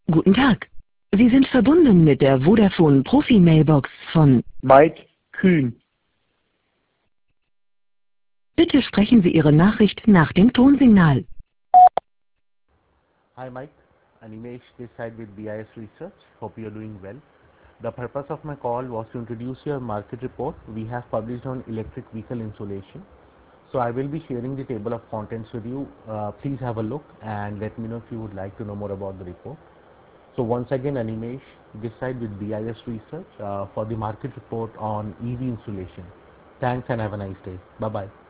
Guten Tag. Sie sind verbunden mit der Vodafone Profi-Mailbox von Mike Kühn. Bitte sprechen Sie Ihre Nachricht nach dem Tonsignal. Hi Mike, Animesh this side with BIS Research. Hope you are doing well. The purpose of my call was to introduce your market report we have published on electric vehicle insulation. So I will be sharing the table of contents with you. Please have a look and let me know if you would like to know more about the report. So once again, Animesh this side with BIS Research for the market report on EV insulation. Thanks and have a nice day. Bye bye.